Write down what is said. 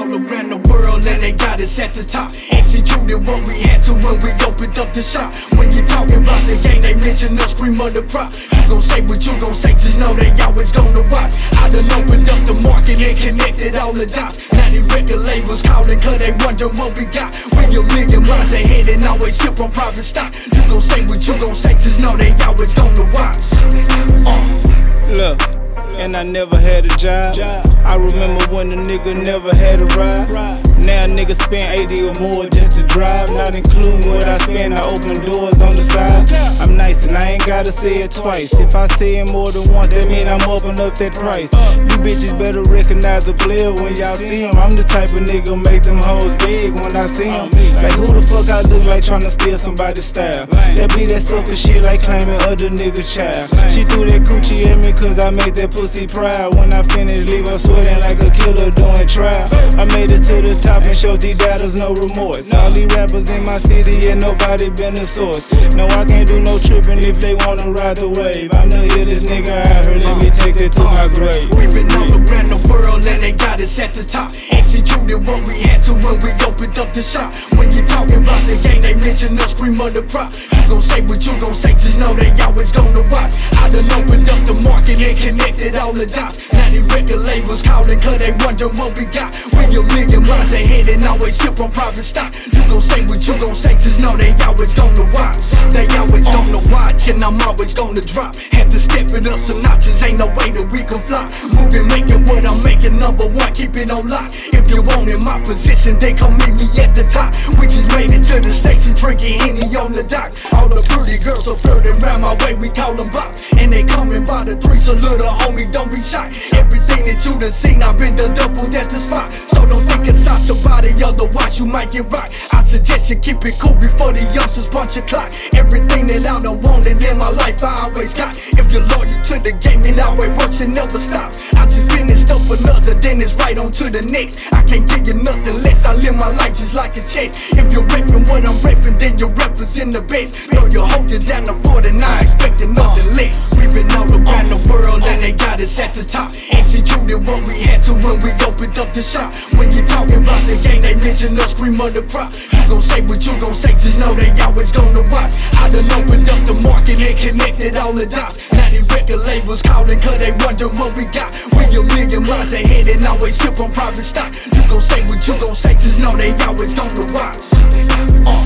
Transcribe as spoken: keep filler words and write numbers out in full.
all around the world and they got us at the top. Executed what we had to when we opened up the shop. When you talking about the game, they mention the scream of the crop. You gon' say what you gon' say, just know they always gonna watch. I done opened up the market and connected all the dots. Now these record labels calling cause they wondering what we got. We a million miles ahead and always sip on private stock. You gon' say what you gon' say, just know they always gonna watch. uh. Look, and I never had a job. I remember when a nigga never had a ride. Now niggas spend eighty or more just to drive, not including what I spend. I open doors on the side. I'm nice and I ain't gotta say it twice. If I say it more than once, that mean I'm open up that price. You bitches better recognize the player when y'all see him. I'm the type of nigga make them hoes big when I see him. Like who the fuck I look like tryna steal somebody's style? That be that sucker shit like claiming other nigga child. She threw that coochie at me cause I made that pussy proud. When I finish, leave her sweating like a killer doing trial. I made it to the top and showed these daughters no remorse. All these rappers in my city and nobody been a source. No, I can't do no tripping if they wanna ride the wave. I'm the illest nigga out here, let me take that to my grave. We been all around the world and they got us at the top. Executed what we had to when we opened up the shop. When you talking about the game, they mention the scream of the crop. You gon' say what you gon' say, just know they always gonna watch. I done opened up the market and connected all the dots. Now these record labels calling cause they wondering what we got. We a million miles ahead and always sip on private stock. You gon' say what you gon' say, just know they always gonna watch. They always gonna watch and I'm always gonna drop. Had to step it up some notches, ain't no way that we can fly. Moving, making what I'm making, number one, keep it on lock. If you want in my position, they come meet me at the top. We just made it to the station, drinking Henny on the dock. All the pretty girls are flirting round my way, we call them bop. And they coming by the three, so little homie, don't be shy. Everything that you done seen, I've been the double, that's the spot. So don't think it's out your body, otherwise you might get rocked. I suggest you keep it cool before the youngsters punch your clock. Everything that I done wanted in my life, I always got. If you're loyal to the game, it always works and never stop. I just finished up another, then it's right on to the next. I can't give you nothing less, I live my life just like a chase. If you're reppin' what I'm reppin', then you're representing the base. Know you hold it down the fort and I expectin' nothing less. We been all around the world and they got us at the top. Executed what we had to when we opened up the shop. When you talking about the game, they mention the scream of the crop. You gon' say what you gon' say, just know they always gonna watch. I done opened up the market and connected all the dots. Now these record labels calling cause they wondering what we got. We a million miles ahead and always sip on private stock. You gon' say what you gon' say, just know they always gonna watch. uh.